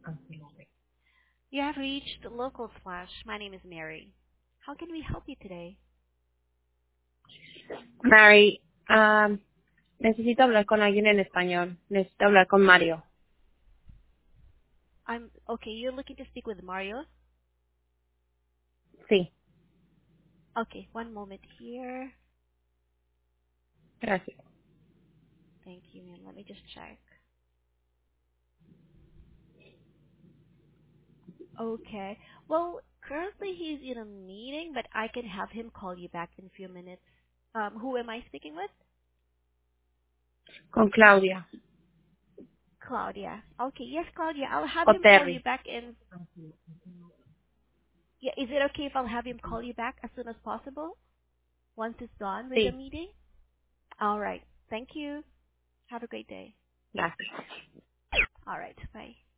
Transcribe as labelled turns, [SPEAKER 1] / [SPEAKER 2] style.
[SPEAKER 1] You have reached Local Slash. My name is Mary. How can we help you today?
[SPEAKER 2] Mary, necesito hablar con alguien en español. Necesito hablar con Mario.
[SPEAKER 1] I'm okay. You're looking to speak with Mario?
[SPEAKER 2] Sí,
[SPEAKER 1] Okay, one moment here.
[SPEAKER 2] gracias.
[SPEAKER 1] Thank you, ma'am. Let me just check. Okay. Well, currently he's in a meeting, but I can have him call you back in a few minutes. Who am I speaking with?
[SPEAKER 2] Con Claudia.
[SPEAKER 1] Claudia. Okay, yes, Claudia. I'll have
[SPEAKER 2] O
[SPEAKER 1] him call you
[SPEAKER 2] Terry.
[SPEAKER 1] back in. Yeah, is it okay if I'll have him call you back as soon as possible? Once he's done with the
[SPEAKER 2] Sí,
[SPEAKER 1] meeting? All right. Thank you. Have a great day.
[SPEAKER 2] gracias.
[SPEAKER 1] All right. Bye.